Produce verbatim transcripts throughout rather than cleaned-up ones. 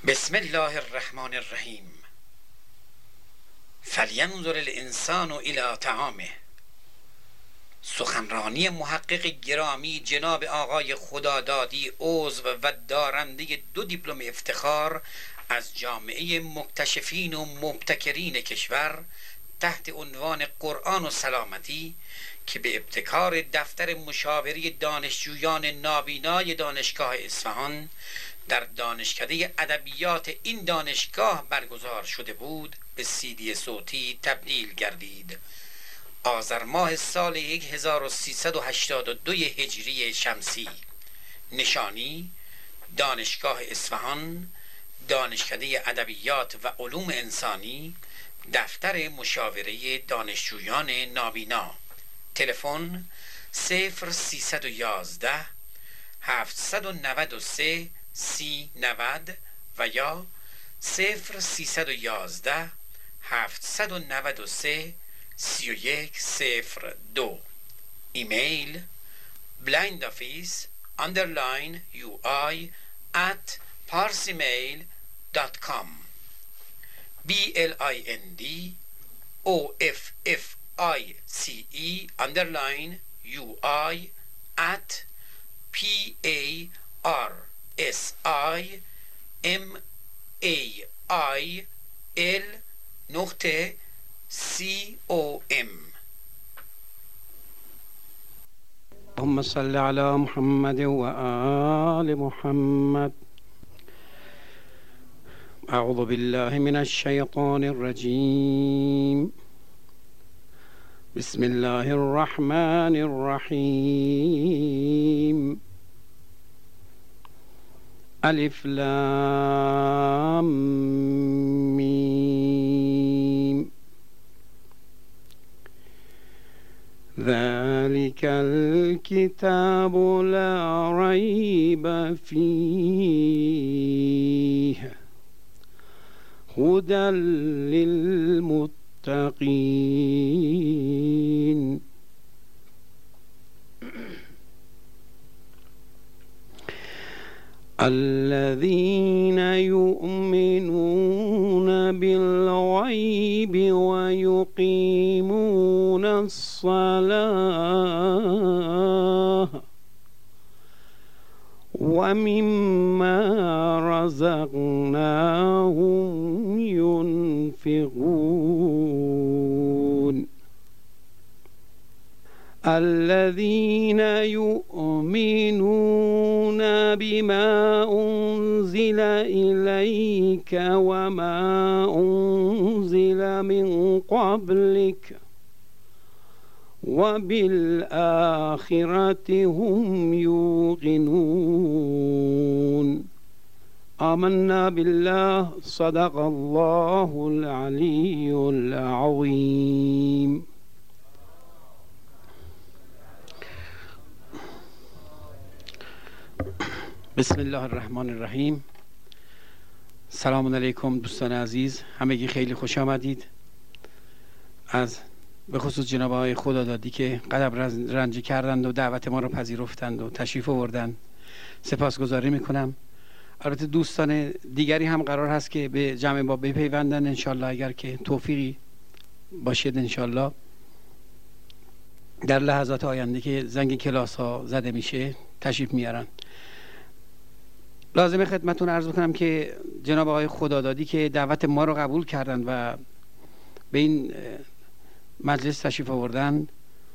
بسم الله الرحمن الرحیم. فلینظر الانسان الی طعامه. سخنرانی محقق گرامی جناب آقای خدادادی، عضو و دارنده دو دیپلم افتخار از جامعه مکتشفین و مبتکرین کشور تحت عنوان قرآن و سلامتی، که به ابتکار دفتر مشاوره دانشجویان نابینای دانشگاه اصفهان در دانشکده ادبیات این دانشگاه برگزار شده بود، به سیدی صوتی تبدیل گردید. آذر ماه سال هزار و سیصد و هشتاد و دو هجری شمسی. نشانی: دانشگاه اصفهان، دانشکده ادبیات و علوم انسانی، دفتر مشاوره دانشجویان نابینا. تلفن صفر سیصد و یازده هفتصد و نود و سه سی نود و یا صفر سیصد و یازده هفتصد و نود و سه سی و یک صفر دو. ایمیل blindoffice underline ui at parsimail dot com. b l i n d o f f i c e underline ui at p a r s i m a i l نقطه سی او ام. اللهم صل على محمد و آل محمد. اعوذ بالله من الشیطان الرجیم. بسم الله الرحمن الرحیم. الف لام میم. ذلك الكتاب لا ريب فيه هدى للمتقين. الذين يؤمنون بالغيب ويقيمون الصلاة ومما رزقناهم ينفقون. الذين يؤمنون بما أنزل إليك وما أنزل من قبلك وبالآخرة هم يوقنون. آمنا بالله. صدق الله العلي العظيم. بسم الله الرحمن الرحیم. سلام علیکم دوستان عزیز، همگی خیلی خوش آمدید. از به خصوص جناب آقای خدادادی که قدم رنجی کردند و دعوت ما رو پذیرفتند و تشریف آوردند، سپاسگزاری میکنم. البته دوستان دیگری هم قرار هست که به جمع ما بپیوندن انشالله، اگر که توفیقی باشید انشالله در لحظات آینده که زنگ کلاس ها زده میشه تشریف میارن. لازمه خدمتون عرض بکنم که جناب آقای خدادادی که دعوت ما رو قبول کردند و به این مجلس تشریف آوردن،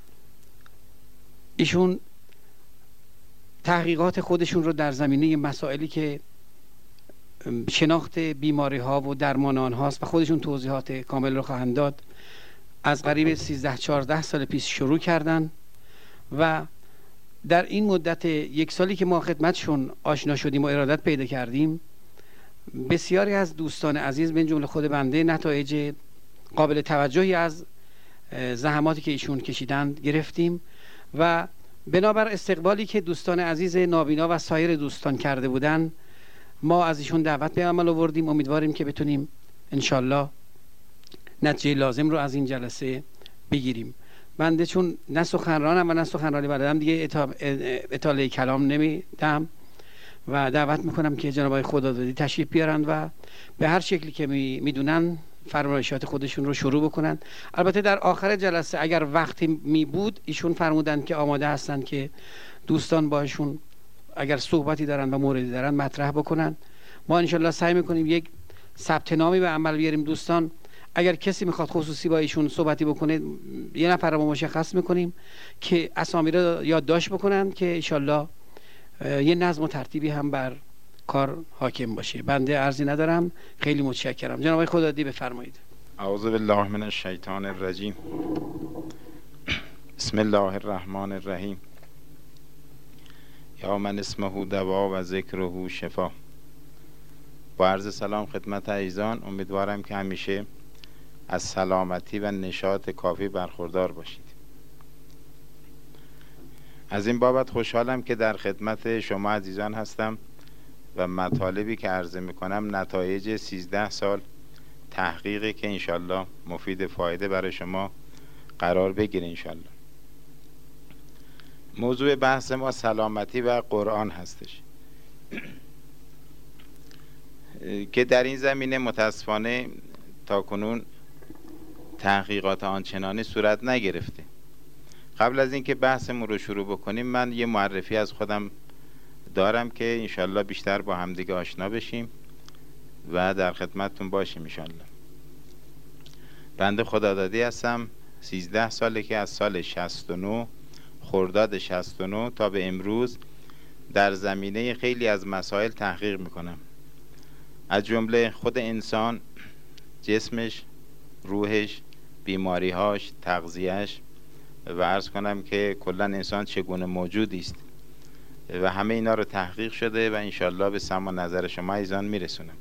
ایشون تحقیقات خودشون رو در زمینه مسائلی که شناخت بیماری ها و درمان آنهاست و خودشون توضیحات کامل رو خواهند داد، از قریب سیزده چهارده سال پیش شروع کردن و در این مدت یک سالی که ما خدمتشون آشنا شدیم و ارادت پیدا کردیم، بسیاری از دوستان عزیز من جمله خود بنده نتایج قابل توجهی از زحماتی که ایشون کشیدند گرفتیم و بنابر استقبالی که دوستان عزیز نابینا و سایر دوستان کرده بودند، ما از ایشون دعوت به عمل آوردیم. امیدواریم که بتونیم انشالله نتیجه لازم رو از این جلسه بگیریم. بنده چون نه سخنرانم و نه سخنرانی بلدم دیگه اطاله کلام نمیدم و دعوت میکنم که جناب آقای خدادادی تشریف بیارن و به هر شکلی که میدونن فرمایشات خودشون رو شروع بکنن. البته در آخر جلسه اگر وقتی می بود ایشون فرمودن که آماده هستن که دوستان باشون اگر صحبتی دارن و موردی دارن مطرح بکنن. ما انشالله سعی میکنیم یک ثبت نامی به عمل بیاریم. دوستان اگر کسی میخواد خصوصی با ایشون صحبتی بکنه یه نفر رو مشخص میکنیم که اسامی رو یادداشت بکنن که انشالله یه نظم و ترتیبی هم بر کار حاکم باشه. بنده عرضی ندارم، خیلی متشکرم. جناب آقای خدادادی بفرمایید. اعوذ بالله من الشیطان الرجیم. بسم الله الرحمن الرحیم. یا من اسمه دوا و ذکره شفا. با عرض سلام خدمت عزیزان، امیدوارم که همیشه از سلامتی و نشاط کافی برخوردار باشید. از این بابت خوشحالم که در خدمت شما عزیزان هستم و مطالبی که عرضه میکنم نتایج سیزده سال تحقیقی که انشالله مفید فایده برای شما قرار بگیره انشالله. موضوع بحث ما سلامتی و قرآن هستش که در این زمینه متاسفانه تاکنون تحقیقات آنچنانی صورت نگرفته. قبل از اینکه بحثمون رو شروع بکنیم من یه معرفی از خودم دارم که انشالله بیشتر با همدیگه آشنا بشیم و در خدمتتون باشیم انشالله. بنده خدادادی هستم. سیزده ساله که از سال شصت و نه خرداد شصت و نه تا به امروز در زمینه خیلی از مسائل تحقیق میکنم، از جمله خود انسان، جسمش، روحش، بیماریهاش، تغذیهش و عرض کنم که کلا انسان چگونه موجودی است و همه اینا رو تحقیق شده و انشالله به سماع نظر شما عزیزان میرسونم.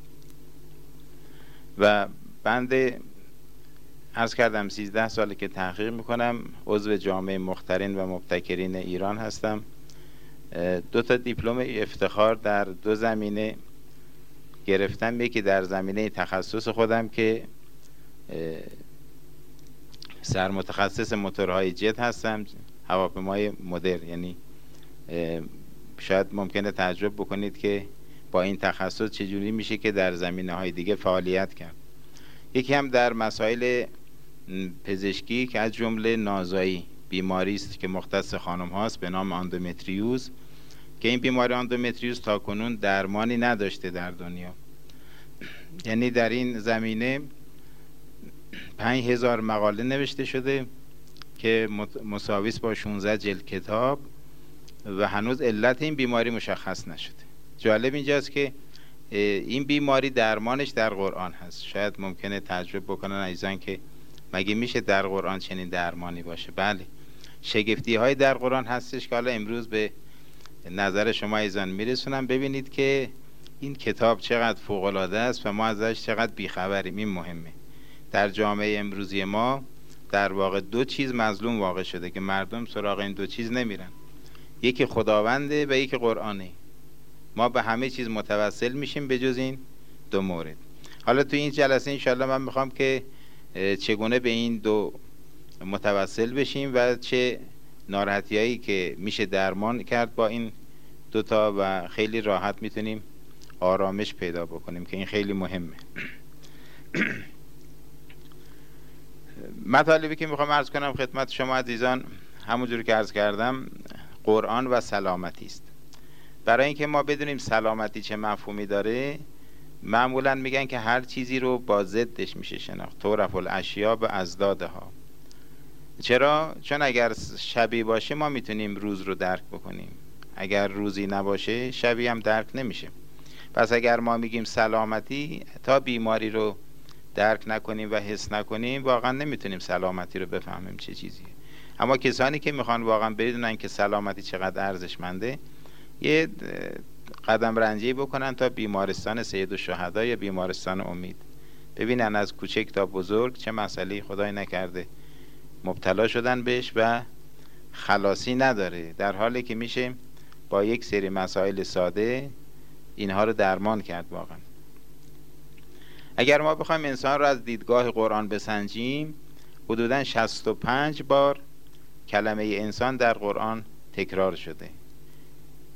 و بنده عرض کردم سیزده ساله که تحقیق میکنم، عضو جامعه مخترین و مبتکرین ایران هستم. دو تا دیپلم افتخار در دو زمینه گرفتم، یکی در زمینه تخصص خودم که سرمتخصص موتورهای جت هستم، هواپیمای مدرن. یعنی شاید ممکنه تعجب بکنید که با این تخصص چجوری میشه که در زمینه های دیگه فعالیت کرد. یکی هم در مسائل پزشکی که از جمله نازایی، بیماری است که مختص خانم هاست به نام اندومتریوز که این بیماری اندومتریوز تا کنون درمانی نداشته در دنیا. یعنی در این زمینه پنج هزار مقاله نوشته شده که مساویس با شانزده جلد کتاب و هنوز علت این بیماری مشخص نشده. جالب اینجاست که این بیماری درمانش در قرآن هست. شاید ممکنه تعجب بکنن عزیزان که مگه میشه در قرآن چنین درمانی باشه؟ بله، شگفتی های در قرآن هستش که حالا امروز به نظر شما عزیزان میرسونم. ببینید که این کتاب چقدر فوق العاده است و ما ازش چقدر بیخبریم. این مهمه. در جامعه امروزی ما در واقع دو چیز مظلوم واقع شده که مردم سراغ این دو چیز نمیرن، یکی خداونده و یکی قرآنه. ما به همه چیز متوسل میشیم به جز این دو مورد. حالا تو این جلسه انشالله من میخوام که چگونه به این دو متوسل بشیم و چه ناراحتی هایی که میشه درمان کرد با این دوتا و خیلی راحت میتونیم آرامش پیدا بکنیم که این خیلی مهمه. مطالبی که میخوام عرض کنم خدمت شما عزیزان همونجوری که عرض کردم قرآن و سلامتی است. برای اینکه ما بدونیم سلامتی چه مفهومی داره معمولا میگن که هر چیزی رو با ضدش میشه شناخت. تعرف الاشیاء باضدادها. چرا؟ چون اگر شبی باشه ما میتونیم روز رو درک بکنیم، اگر روزی نباشه شبی هم درک نمیشه. پس اگر ما میگیم سلامتی تا بیماری رو درک نکنیم و حس نکنیم واقعا نمیتونیم سلامتی رو بفهمیم چه چیزیه. اما کسانی که میخوان واقعا بدونن که سلامتی چقدر ارزشمنده یه قدم رنجی بکنن تا بیمارستان سید الشهدا یا بیمارستان امید، ببینن از کوچک تا بزرگ چه مسئله خدای نکرده مبتلا شدن بهش و خلاصی نداره، در حالی که میشه با یک سری مسائل ساده اینها رو درمان کرد. واقعا اگر ما بخوایم انسان رو از دیدگاه قرآن بسنجیم حدوداً شصت و پنج بار کلمه انسان در قرآن تکرار شده.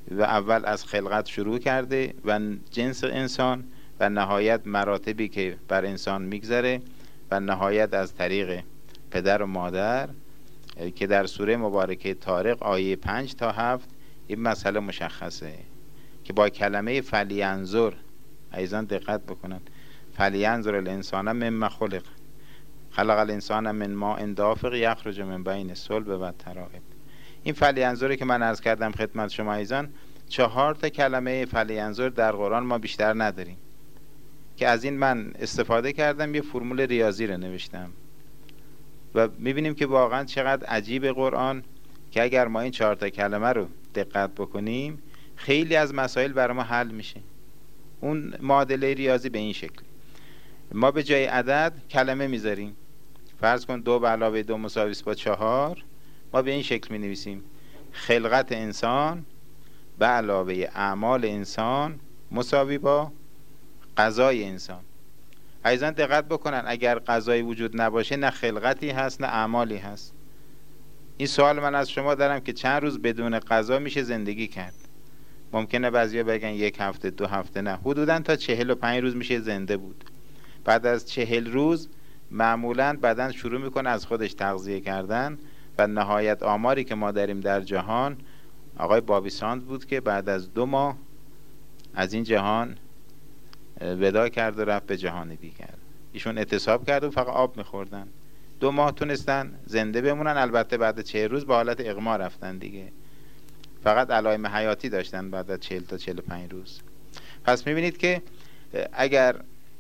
و اول از خلقت شروع کرده و جنس انسان و نهایت مراتبی که بر انسان میگذره و نهایت از طریق پدر و مادر که در سوره مبارکه طارق آیه پنج تا هفت این مسئله مشخصه که با کلمه فلینظر، عزیزان دقت بکنن، فلینظر الانسان مما خلق، خلق الانسان من ماء دافق یخرج من بین الصلب و الترائب. این فلینظری که من عرض کردم خدمت شما عزیزان، چهار تا کلمه فلینظر در قرآن ما بیشتر نداریم که از این من استفاده کردم، یه فرمول ریاضی رو نوشتم و میبینیم که واقعا چقدر عجیب قرآن که اگر ما این چهار تا کلمه رو دقت بکنیم خیلی از مسائل برای ما حل میشه. اون معادله ریاضی به این شکل، ما به جای عدد کلمه میذاریم، فرض کن دو به علاوه دو مساوی است با چهار، ما به این شکل می نویسیم خلقت انسان به علاوه اعمال انسان مساوی با قضای انسان. عزیزان دقت بکنن، اگر قضایی وجود نباشه نه خلقتی هست نه اعمالی هست. این سوال من از شما دارم که چند روز بدون قضا میشه زندگی کرد؟ ممکنه بعضیا بگن یک هفته، دو هفته، نه، حدودا تا چهل و پنج روز میشه زنده بود. بعد از چهل روز معمولا بدن شروع میکنه از خودش تغذیه کردن و نهایت آماری که ما داریم در جهان آقای بابیساند بود که بعد از دو ماه از این جهان ودا کرد و رفت به جهان دیگر. ایشون اعتصاب کرد و فقط آب میخوردن، دو ماه تونستن زنده بمونن. البته بعد چهل روز به حالت اغما رفتن دیگه، فقط علائم حیاتی داشتن بعد از چهل تا چهل و پنج روز. پس میبینید که اگر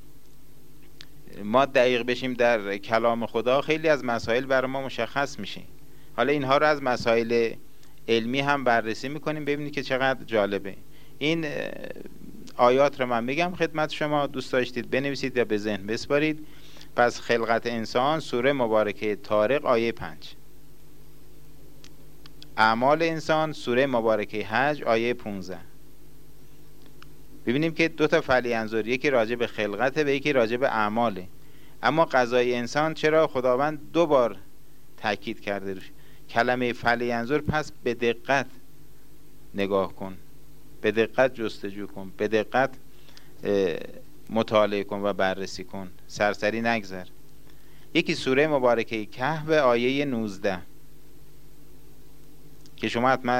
ما دقیق بشیم در کلام خدا خیلی از مسائل برای ما مشخص میشه. حالا اینها رو از مسائل علمی هم بررسی میکنیم، ببینید که چقدر جالبه. این آیات رو من میگم خدمت شما، دوست داشتید بنویسید یا به ذهن بسپارید. پس خلقت انسان سوره مبارکه طارق آیه پنج، اعمال انسان سوره مبارکه حج آیه پونزده. ببینیم که دو تا فلینظر، یکی راجع به خلقته و یکی راجع به اعماله. اما قضای انسان چرا خداوند دو بار تاکید کرده روش؟ کلمه فلینظر پس به دقت نگاه کن، به دقت جستجو کن، به دقت مطالعه کن و بررسی کن، سرسری نگذر. یکی سوره مبارکه کهف آیه نوزده که شما حتما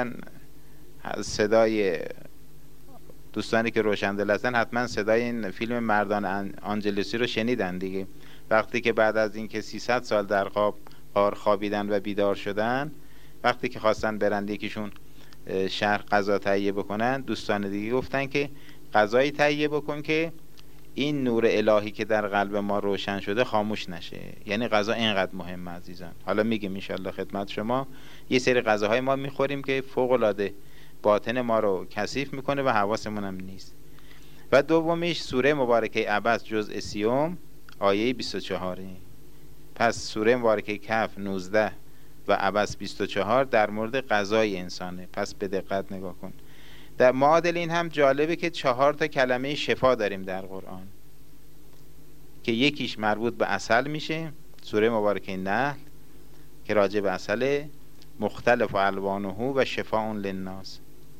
صدای دوستانی که روشندل هستن حتما صدای این فیلم مردان آنجلسی رو شنیدن دیگه. وقتی که بعد از اینکه سیصد سال در خواب غار خوابیدن و بیدار شدن، وقتی که خواستن برند یکیشون شهر غذا تهیه بکنن، دوستان دیگه گفتن که غذایی تهیه بکن که این نور الهی که در قلب ما روشن شده خاموش نشه. یعنی غذا اینقدر مهمه عزیزان. حالا میگم ان شاءالله خدمت شما یه سری غذاهای ما میخوریم که فوق العاده باطن ما رو کثیف میکنه و حواسمون هم نیست. و دومیش سوره مبارکه عبس جزء سیوم آیه بیست و چهار. پس سوره مبارکه کهف نوزده و عبس بیست و چهار در مورد غذای انسانه. پس به دقت نگاه کن. در معادل این هم جالبه که چهار تا کلمه شفا داریم در قرآن که یکیش مربوط به عسل میشه، سوره مبارکه نحل که راجع به عسل، مختلف و الوانه و شفاء للناس،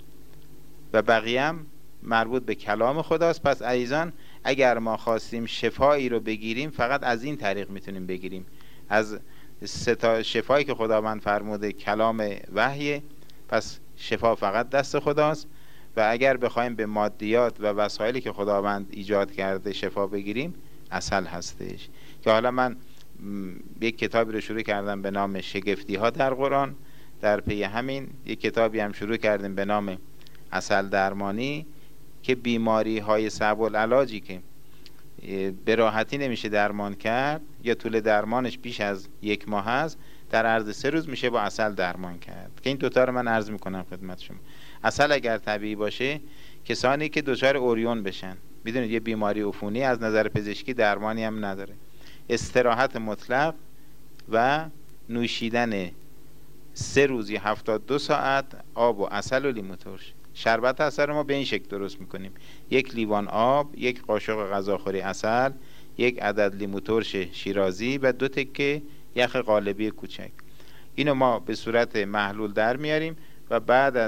و بقیه هم مربوط به کلام خداست. پس عزیزان اگر ما خواستیم شفایی رو بگیریم فقط از این طریق میتونیم بگیریم، از ستا شفایی که خداوند فرموده کلام وحی. پس شفا فقط دست خداست و اگر بخوایم به مادیات و وسایلی که خداوند ایجاد کرده شفا بگیریم عسل هستش. که حالا من یک کتابی رو شروع کردم به نام شگفتی ها در قرآن، در پی همین یک کتابی هم شروع کردیم به نام عسل درمانی که بیماری های صعب العلاجی که به راحتی نمیشه درمان کرد یا طول درمانش بیش از یک ماه هست، در عرض سه روز میشه با عسل درمان کرد. که این دوتا رو من عرض میکنم خدمت شما. عسل اگر طبیعی باشه، کسانی که دچار اوریون بشن، میدونید یه بیماری عفونی از نظر پزشکی درمانی هم نداره، استراحت مطلق و نوشیدن سه روز یا هفتاد دو ساعت آب و عسل و لیمو ترش. شربت عسل رو ما به این شکل درست میکنیم: یک لیوان آب، یک قاشق غذاخوری عسل، یک عدد لیمو ترش شیرازی و دو تکه یخ قالبی کوچک. اینو ما به صورت محلول در میاریم و بعد از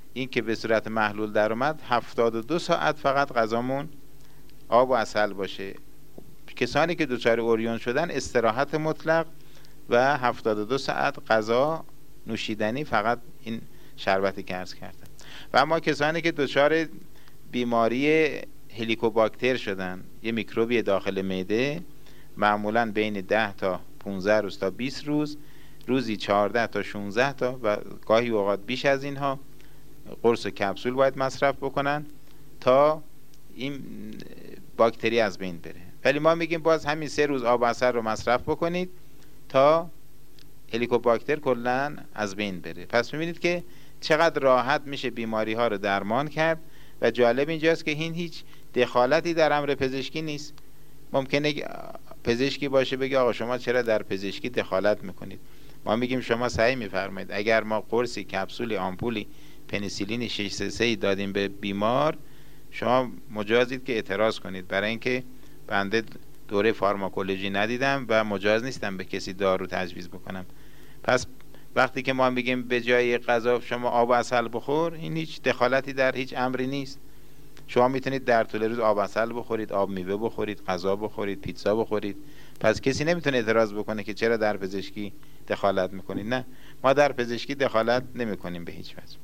این که به صورت محلول در اومد هفتاد و دو ساعت فقط غذامون آب و عسل باشه. کسانی که دچار اوریون شدن استراحت مطلق و هفتاد و دو ساعت غذا نوشیدنی، فقط این شربتی که عرض کردم. و اما کسانی که دچار بیماری هلیکوباکتر شدن، یه میکروبی داخل معده، معمولا بین ده تا پانزده روز تا بیست روز، روزی چهارده تا شانزده تا و گاهی اوقات بیش از اینها قرص و کپسول باید مصرف بکنن تا این باکتری از بین بره. ولی ما میگیم باز همین سه روز آب و عسل رو مصرف بکنید تا هلیکوباکتر کلا از بین بره. پس میبینید که چقدر راحت میشه بیماری ها رو درمان کرد. و جالب اینجاست که این هیچ دخالتی در امر پزشکی نیست. ممکنه پزشکی باشه بگه آقا شما چرا در پزشکی دخالت میکنید؟ ما میگیم شما سعی میفرمایید اگر ما قرصی، کپسولی، آمپولی، پنیسیلین شش سه سه دادیم به بیمار، شما مجازید که اعتراض کنید، برای اینکه بنده دوره فارماکولوژی ندیدم و مجاز نیستم به کسی دارو تجویز بکنم. پس وقتی که ما میگیم به جای غذا شما آب و عسل بخور، این هیچ دخالتی در هیچ امری نیست. شما میتونید در طول روز آب عسل بخورید، آب میوه بخورید، غذا بخورید، پیتزا بخورید. پس کسی نمیتونه اعتراض بکنه که چرا در پزشکی دخالت میکنید. نه، ما در پزشکی دخالت نمیکنیم به هیچ وجه.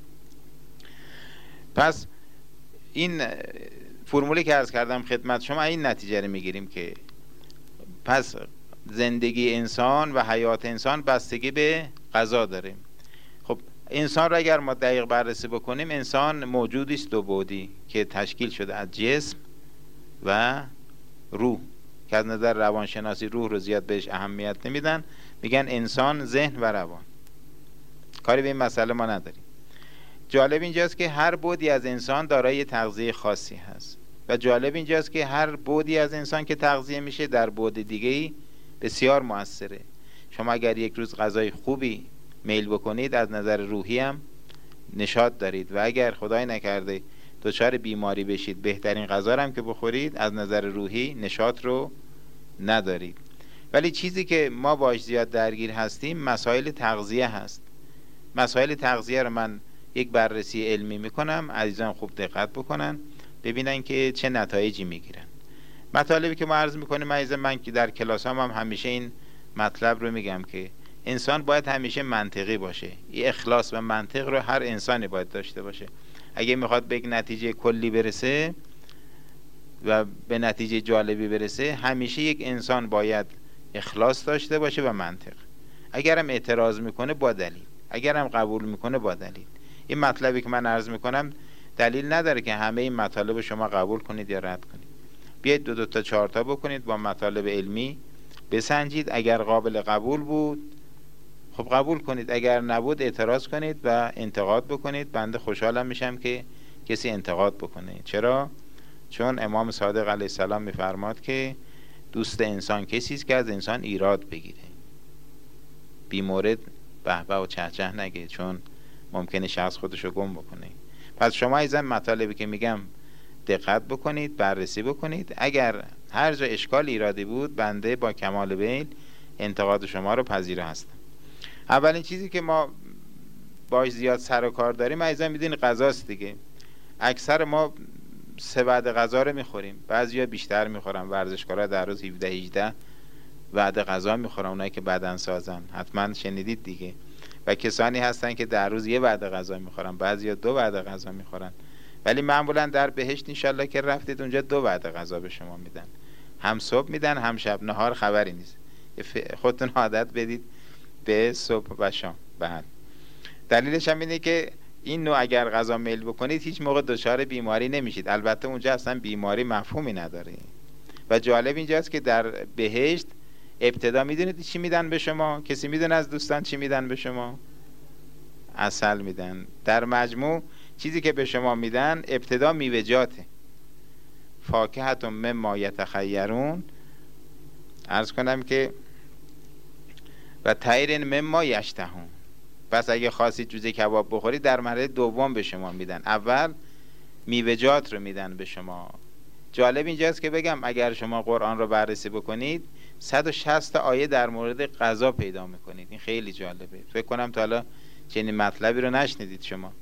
پس این فرمولی که عرض کردم خدمت شما، این نتیجه رو میگیریم که پس زندگی انسان و حیات انسان بستگی به غذا داره. خب انسان رو اگر ما دقیق بررسی بکنیم، انسان موجودی است دو بعدی که تشکیل شده از جسم و روح، که از نظر روانشناسی روح رو زیاد بهش اهمیت نمیدن، میگن انسان، ذهن و روان. کاری به این مسئله ما نداریم. جالب اینجاست که هر بعدی از انسان دارای تغذیه خاصی هست و جالب اینجاست که هر بعدی از انسان که تغذیه میشه در بعد دیگه‌ای بسیار موثره. شما اگر یک روز غذای خوبی میل بکنید، از نظر روحی هم نشاط دارید و اگر خدای نکرده دچار بیماری بشید، بهترین غذا هم که بخورید، از نظر روحی نشاط رو ندارید. ولی چیزی که ما باش زیاد درگیر هستیم مسائل تغذیه هست. مسائل تغذیه رو من یک بررسی علمی میکنم، عزیزان خوب دقت بکنن ببینن که چه نتایجی میگیرن. مطالبی که ما عرض میکنیم عزیزان، من که در کلاس هم, هم همیشه این مطلب رو میگم که انسان باید همیشه منطقی باشه. این اخلاص و منطق رو هر انسانی باید داشته باشه. اگه میخواد به یک نتیجه کلی برسه و به نتیجه جالبی برسه، همیشه یک انسان باید اخلاص داشته باشه و منطق. اگرم اعتراض میکنه با دلیل، اگرم قبول میکنه با دلیل. این مطلبی که من عرض میکنم دلیل نداره که همه این مطالب شما قبول کنید یا رد کنید. بیاید دو دو تا چهار تا بکنید، با مطالب علمی بسنجید. اگر قابل قبول بود خب قبول کنید، اگر نبود اعتراض کنید و انتقاد بکنید. بنده خوشحالم میشم که کسی انتقاد بکنه. چرا؟ چون امام صادق علیه السلام میفرماد که دوست انسان کسی است که از انسان ایراد بگیره، بی مورد به به و چه چه نگه، چون ممکنه شخص خودشو گم بکنه. پس شما ایزن مطالبی که میگم دقت بکنید، بررسی بکنید. اگر هر جا اشکال ایرادی بود، بنده با کمال میل انتقاد شما رو پذیره هستم. اولین چیزی که ما باش زیاد سر و کار داریم ایزن میدونی غذاست دیگه. اکثر ما سه وعده غذا رو میخوریم، بعضیا بیشتر میخورن. ورزشکارا در روز هفده هجده وعده غذا میخورن، اونایی که بدن سازن، حتما شنیدید دیگه. و کسانی هستن که در روز یه وعده غذا میخورن، بعضیا دو وعده غذا میخورن. ولی معمولا در بهشت انشالله که رفتید اونجا دو وعده غذا به شما میدن، هم صبح میدن هم شب. نهار خبری نیست، خودتون عادت بدید به صبح و شام. بعد دلیلش هم اینه که این نوع اگر غذا میل بکنید هیچ موقع دچار بیماری نمیشید. البته اونجا اصلا بیماری مفهومی نداره. و جالب اینجاست که در بهشت ابتدا میدونید چی میدن به شما؟ کسی میدونه از دوستان چی میدن به شما؟ عسل میدن. در مجموع چیزی که به شما میدن ابتدا میوه‌جاته. فاکهة مما یتخیرون، عرض کنم که و طیر مما یشتهون. پس اگه خواستید جوجه کباب بخورید در مرحله دوم به شما میدن. اول میوه‌جات رو میدن به شما. جالب اینجاست که بگم اگر شما قرآن رو بررسی بکنید صد و شصت آیه در مورد غذا پیدا میکنید. این خیلی جالبه. فکر کنم تا حالا چنین مطلبی رو نشنیدید شما.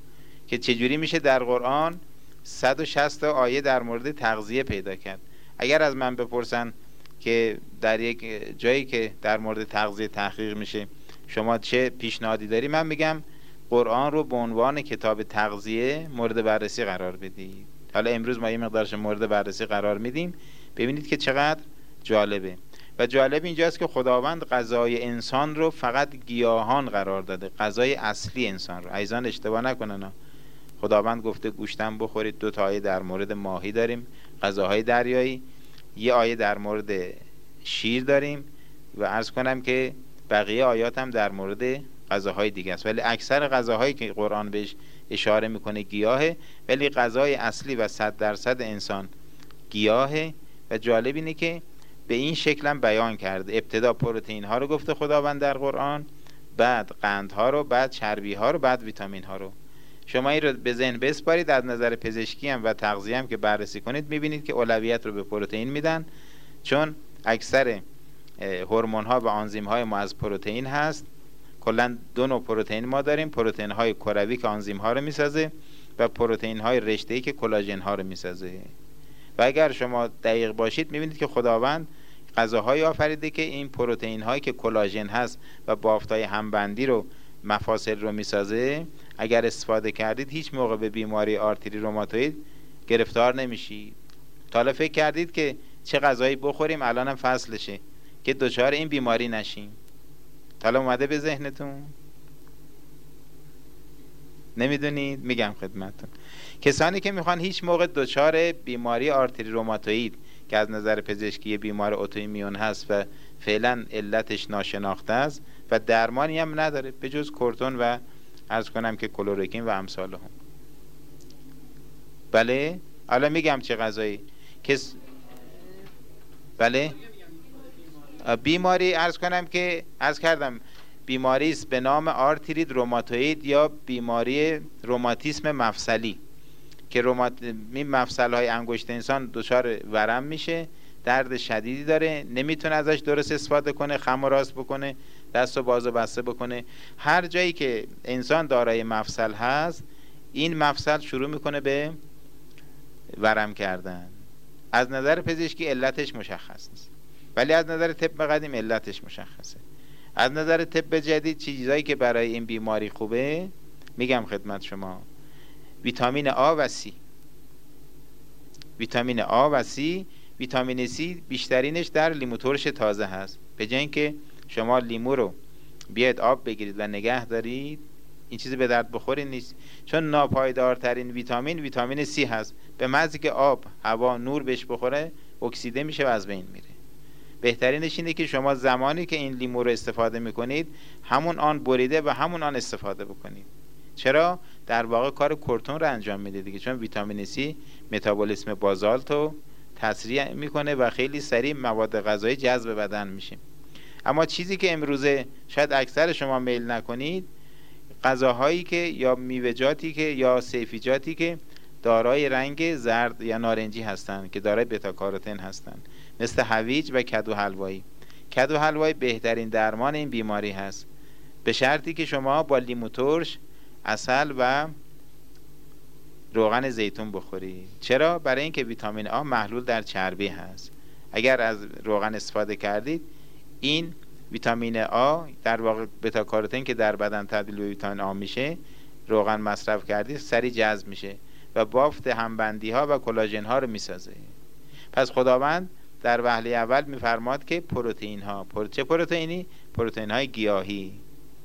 که چجوری میشه در قرآن صد و شصت آیه در مورد تغذیه پیدا کرد. اگر از من بپرسن که در یک جایی که در مورد تغذیه تحقیق میشه شما چه پیشنهادی داری، من میگم قرآن رو به عنوان کتاب تغذیه مورد بررسی قرار بدید. حالا امروز ما یه مقدارش مورد بررسی قرار میدیم، ببینید که چقدر جالبه. و جالب اینجاست که خداوند غذای انسان رو فقط گیاهان قرار داده، غذای اصلی انسان رو. عزیزان اشتباه نکنن، خداوند گفته گوشتم بخورید. دو تا آیه در مورد ماهی داریم، غذاهای دریایی، یه آیه در مورد شیر داریم و عرض کنم که بقیه آیات هم در مورد غذاهای دیگه است. ولی اکثر غذاهایی که قرآن بهش اشاره میکنه گیاهه، ولی غذای اصلی و صد درصد انسان گیاهه. و جالب اینه که به این شکل هم بیان کرده. ابتدا پروتئین ها رو گفته خداوند در قرآن، بعد قند ها رو، بعد چربی ها رو، بعد ویتامین ها رو. شما این رو به ذهن بسپارید، از نظر پزشکی هم و تغذیه هم که بررسی کنید میبینید که اولویت رو به پروتئین میدن، چون اکثر هورمون ها و آنزیم های ما از پروتئین هست. کلا دو نوع پروتئین ما داریم، پروتئین های کروی که آنزیم ها رو میسازه و پروتئین های رشته‌ای که کلاژن ها رو میسازه. و اگر شما دقیق باشید میبینید که خداوند غذاهایی آفریده که این پروتئین هایی که کلاژن هست و بافتای همبندی رو، مفاصل رو میسازه، اگر استفاده کردید هیچ موقع به بیماری آرتری روماتوئید گرفتار نمیشید. تا حالا فکر کردید که چه غذایی بخوریم الانم فصلشه که دچار این بیماری نشیم؟ تا حالا اومده به ذهنتون؟ نمیدونید؟ میگم خدمتتون، کسانی که میخوان هیچ موقع دچار بیماری آرتری روماتوئید که از نظر پزشکی بیمار اتوایمیون هست و فعلا علتش ناشناخته است و درمانی هم نداره به جز کورتون و عرض کنم که کلورکین و امثال هم. بله حالا میگم چه غذایی کس بله بیماری عرض کنم که عرض کردم بیماری است به نام آرترید روماتوئید یا بیماری روماتیسم مفصلی که رومات... این مفصل های انگشت انسان دچار ورم میشه، درد شدیدی داره، نمیتونه ازش درست استفاده کنه، خم و راست بکنه، دست و باز و بسته بکنه. هر جایی که انسان دارای مفصل هست این مفصل شروع میکنه به ورم کردن. از نظر پزشکی علتش مشخص نیست، ولی از نظر طب قدیم علتش مشخصه. از نظر طب جدید چیزایی که برای این بیماری خوبه میگم خدمت شما: ویتامین آ و سی. ویتامین آ و سی. ویتامین سی بیشترینش در لیمو ترش تازه هست. به جای اینکه شما لیمو رو بیاید آب بگیرید و نگه دارید، این چیزی به درد بخوری نیست، چون ناپایدارترین ویتامین ویتامین سی هست. به محضی که آب، هوا، نور بهش بخوره اکسیده میشه و از بین میره. بهترینش اینه که شما زمانی که این لیمو رو استفاده میکنید همون آن بریده و همون آن استفاده بکنید. چرا؟ در واقع کار کورتون رو انجام میده دیگه، چون ویتامین سی متابولیسم بازالت رو تسریع میکنه و خیلی سریع مواد غذایی جذب بدن میشه. اما چیزی که امروزه شاید اکثر شما میل نکنید، غذاهایی که یا میوه‌جاتی که یا سیفیجاتی که دارای رنگ زرد یا نارنجی هستند که دارای بتا کاروتن هستند، مثل هویج و کدو حلوایی. کدو حلوایی بهترین درمان این بیماری هست، به شرطی که شما با لیمو ترش، عسل و روغن زیتون بخورید. چرا؟ برای اینکه ویتامین آ محلول در چربی هست. اگر از روغن استفاده کردید، این ویتامین آ در واقع بتا کاروتن که در بدن تبدیل به ویتامین آ میشه، روغن مصرف کردید سریع جذب میشه و بافت همبندی ها و کلاژن ها رو میسازه. پس خداوند در وهله اول میفرماد که پروتئین ها، پر... چه پروتئینی؟ پروتئین های گیاهی.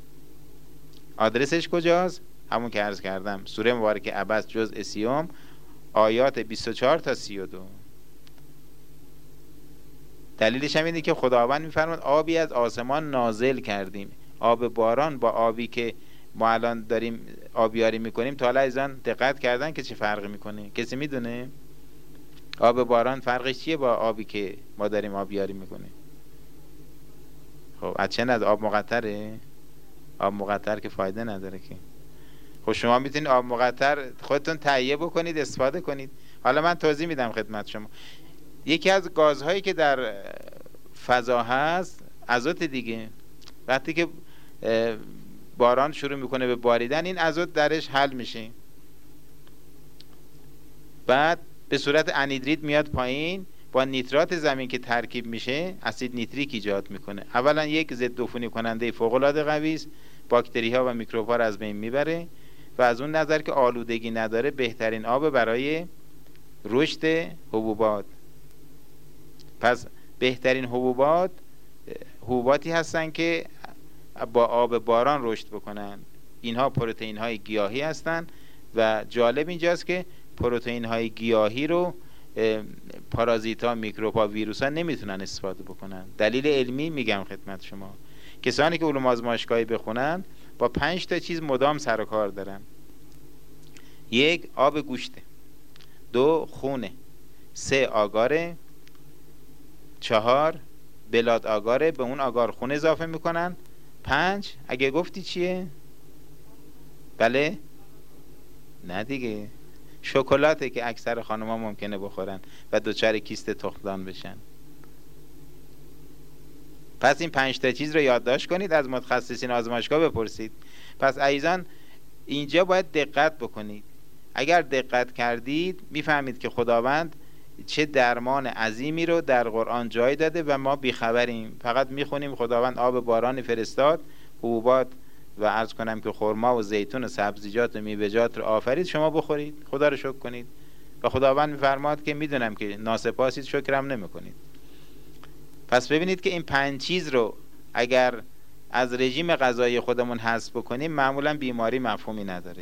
آدرسش کجاست؟ همون که عرض کردم، سوره مبارکه عبس جزء سیوم آیات بیست و چهار تا سی و دو. دلیلش هم اینه که خداوند میفرماد آبی از آسمان نازل کردیم. آب باران با آبی که ما الان داریم آبیاری میکنیم، تا حالا ایزان دقت کردن که چه فرقی میکنه؟ کسی میدونه؟ آب باران فرقش چیه با آبی که ما داریم آبیاری میکنیم؟ خب از چه نظر؟ آب مقطره؟ آب مقطر که فایده نداره که. خب شما میتونید آب مقطر خودتون تهیه بکنید، استفاده کنید. حالا من توضیح میدم خدمت شما. یکی از گازهایی که در فضا هست ازوت دیگه. وقتی که باران شروع میکنه به باریدن، این ازوت درش حل میشه بعد به صورت انیدرید میاد پایین، با نیترات زمین که ترکیب میشه اسید نیتریک ایجاد میکنه. اولا یک ضد عفونی کننده فوق العاده قوی است، باکتری ها و میکروب ها رو از بین میبره و از اون نظر که آلودگی نداره بهترین آب برای رشد حبوبات. پس بهترین حبوبات حبوباتی هستن که با آب باران رشد بکنن. اینها پروتئین های گیاهی هستن و جالب اینجاست که پروتئین های گیاهی رو پارازیت ها، میکروب ها، ویروس ها نمیتونن استفاده بکنن. دلیل علمی میگم خدمت شما، کسانی که علوم آزمایشگاهی بخونن با پنج تا چیز مدام سر و کار دارن. یک، آب گوشته. دو، خونه. سه، آگاره. چهار، بلاد آگاره، به اون آگار خون اضافه میکنن. پنج، اگه گفتی چیه؟ بله؟ نه دیگه، شکلاته که اکثر خانم‌ها ممکنه بخورن و دچار کیست تخمدان بشن. پس این پنج تا چیز رو یادداشت کنید، از متخصصین آزمایشگاه بپرسید. پس عزیزان اینجا باید دقت بکنید. اگر دقت کردید میفهمید که خداوند چه درمان عظیمی رو در قرآن جای داده و ما بیخبریم. فقط میخونیم خداوند آب بارانی فرستاد، حبوبات و عرض کنم که خرما و زیتون و سبزیجات و میوه‌جات رو آفرید، شما بخورید، خدا رو شکر کنید. و خداوند میفرماد که میدونم که ناسپاسید، شکرم نمیکنید. پس ببینید که این پنج چیز رو اگر از رژیم غذایی خودمون حذف بکنیم معمولا بیماری مفهومی نداره.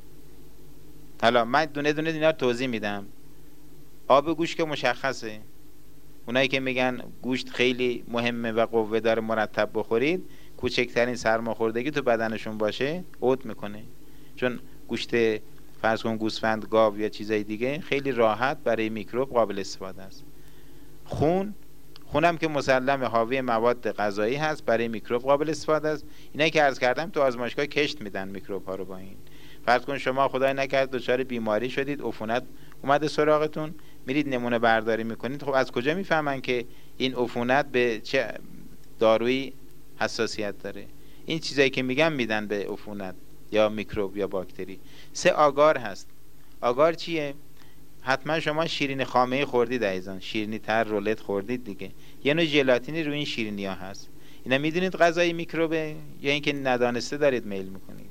حالا من دونه دونه اینا رو توضیح میدم. آب گوشت که مشخصه، اونایی که میگن گوشت خیلی مهمه و قوه داره مرتب بخورید، کوچکترین سرماخوردگی تو بدنشون باشه عود میکنه. چون گوشت فرض کن گوسفند، گاو یا چیزای دیگه خیلی راحت برای میکروب قابل استفاده است. خون خونم که مسلم حاوی مواد غذایی هست، برای میکروب قابل استفاده است. اینایی که عرض کردم تو آزمایشگاه کشت میدن میکروب ها رو. با این فرض کن شما خدای نکرد دچار بیماری شدید، عفونت اومده سراغتون، میرید نمونه برداری میکنید، خب از کجا میفهمن که این عفونت به چه دارویی حساسیت داره؟ این چیزایی که میگم میدن به عفونت یا میکروب یا باکتری. سه، آگار هست. آگار چیه؟ حتما شما شیرینی خامه خوردید عزیزان، شیرینی تر، رولت خوردید دیگه. یه نوع ژلاتینی روی این شیرینی ها هست. اینا میدونید غذای میکروبه یا اینکه ندانسته دارید میل میکنید؟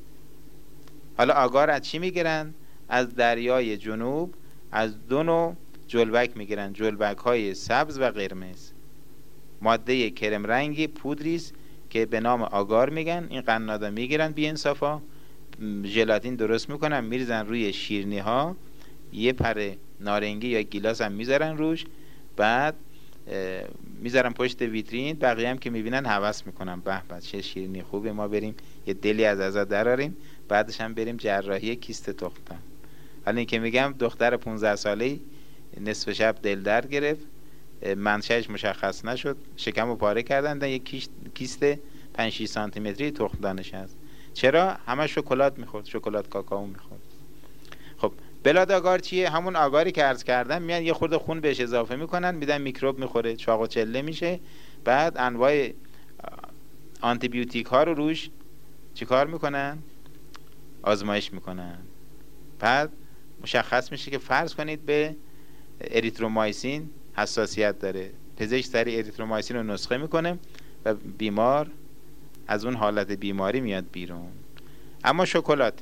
حالا آگار از چی میگیرن؟ از دریای جنوب، از دو نوع جلبک میگیرن، جلبک های سبز و قرمز. ماده کرم رنگی پودریست که به نام آگار میگن. این قنادا میگیرن بی انصافا، ژلاتین درست میکنن، میریزن روی شیرینی ها، یه پر نارنگی یا گیلاس هم میذارن روش، بعد میذارن پشت ویترین. بقیه هم که میبینن هوس میکنن، به به چه شیرینی خوبه، ما بریم یه دلی از ازا دراریم، بعدش هم بریم جراحی کیست تخمدان. حالا این که میگم دختر پانزده ساله‌ای نصف شب دل درد گرفت، منشأش مشخص نشد، شکمو پاره کردن، یک کیست پنج شش سانتی متری تخمدانش هست. چرا؟ همه شکلات میخورد، شکلات کاکائو میخورد. خب بلاد آگار چیه؟ همون آگاری که عرض کردم، میان یه خورده خون بهش اضافه میکنن، میدن میکروب میخوره، چاق و چله میشه، بعد انواع آنتی بیوتیک ها رو روش چیکار میکنن؟ آزمایش میکنن. بعد مشخص میشه که فرض کنید به اریترومایسین حساسیت داره، پزشک سری اریترومایسین رو نسخه میکنه و بیمار از اون حالت بیماری میاد بیرون. اما شکلات،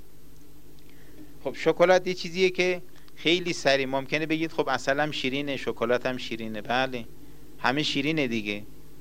خب شکلات یه چیزیه که خیلی سریع ممکنه بگید خب عسل هم شیرینه، شکلات هم شیرینه. بله همه شیرینه دیگه.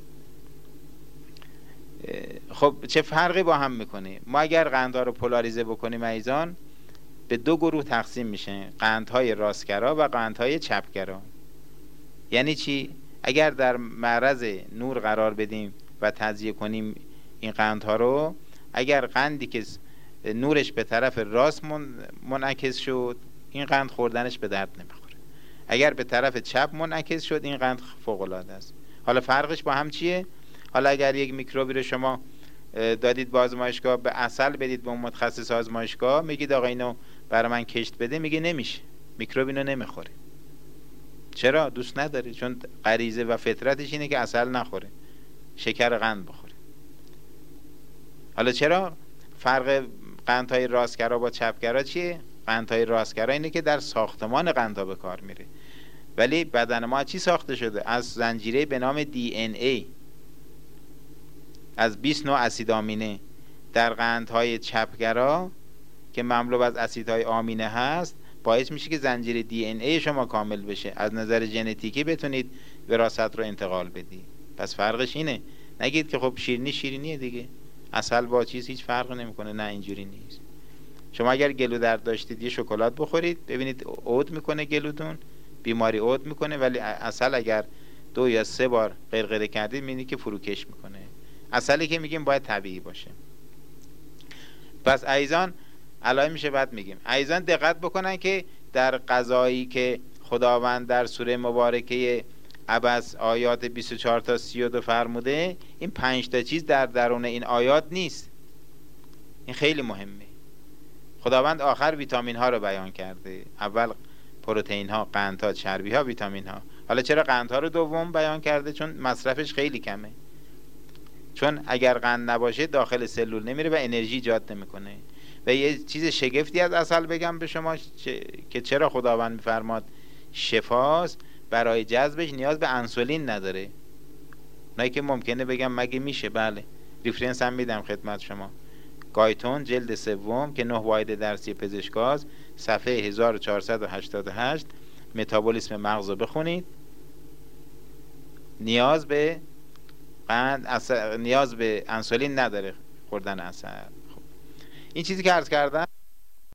خب چه فرقی با هم میکنه؟ ما اگر قندها رو پولاریزه بکنیم عزیزان، به دو گروه تقسیم میشه، قندهای راستگرا و قندهای چپگرا. یعنی چی؟ اگر در معرض نور قرار بدیم و تجزیه کنیم این قندها رو، اگر قندی که نورش به طرف راست منعکس شد، این قند خوردنش به درد نمیخوره. اگر به طرف چپ منعکس شد، این قند فوق العاده است. حالا فرقش با هم چیه؟ حالا اگر یک میکروبی رو شما دادید به آزمایشگاه، به عسل بدید به متخصص آزمایشگاه، میگید آقا اینو برای من کشت بده، میگه نمیشه، میکروب اینو نمیخوره. چرا؟ دوست نداره، چون غریزه و فطرتش اینه که عسل نخوره، شکر قند بخوره. حالا چرا؟ فرق قندهای راستگرا با چپگرا چیه؟ قندهای راستگرا اینه که در ساختمان قندها به کار میره. ولی بدن ما چی ساخته شده؟ از زنجیره به نام دی ان ای، از بیست نوع اسید آمینه. در قندهای چپگرا که مملو از اسیدهای آمینه هست باعث میشه که زنجیره دی ان ای شما کامل بشه، از نظر ژنتیکی بتونید وراثت رو انتقال بدی. پس فرقش اینه. نگید که خب شیرینی شیرینیه دیگه، عسل با چیز هیچ فرق نمیکنه. نه، اینجوری نیست. شما اگر گلو درد داشتید یه شکلات بخورید، ببینید عود میکنه گلوتون، بیماری عود میکنه. ولی عسل اگر دو یا سه بار غرغره کردید میبینید که فروکش میکنه. عسلی که میگیم باید طبیعی باشه. پس عزیزان علائم میشه بعد میگیم. عزیزان دقت بکنن که در غذایی که خداوند در سوره مبارکه عبس آیات بیست و چهار تا سی و دو فرموده، این پنج تا چیز در درون این آیات نیست. این خیلی مهمه. خداوند آخر ویتامین ها رو بیان کرده، اول پروتئین ها، قند ها، چربی ها، ویتامین ها. حالا چرا قند ها رو دوم بیان کرده؟ چون مصرفش خیلی کمه. چون اگر قند نباشه داخل سلول نمیره و انرژی ایجاد نمیکنه. و یه چیز شگفتی از عسل بگم به شما که چرا خداوند میفرماد شفاست، برای جذبش نیاز به انسولین نداره. اونایی که ممکنه بگم مگه میشه، بله ریفرنس هم میدم خدمت شما. گایتون جلد سوم که نه واحد درسی پزشکاست، صفحه هزار و چهارصد و هشتاد و هشت، متابولیسم مغز رو بخونید. نیاز به قند نیاز به انسولین نداره خوردن عسل. خب این چیزی که عرض کردم